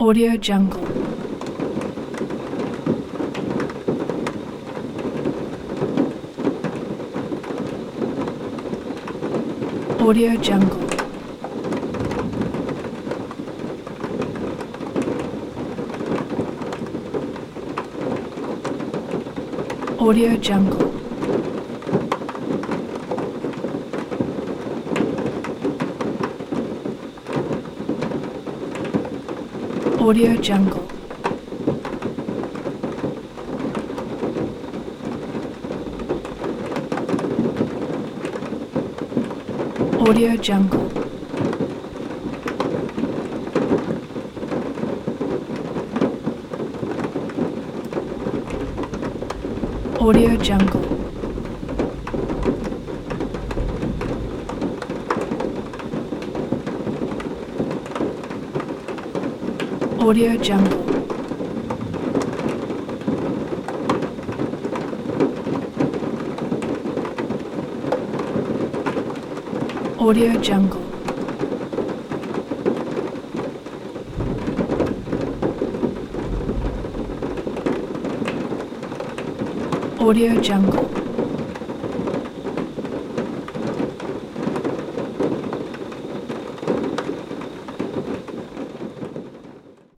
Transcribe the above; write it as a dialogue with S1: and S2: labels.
S1: Audio Jungle. Audio Jungle. Audio Jungle. Audio Jungle. Audio Jungle. Audio Jungle. Audio Jungle. Audio Jungle. Audio Jungle.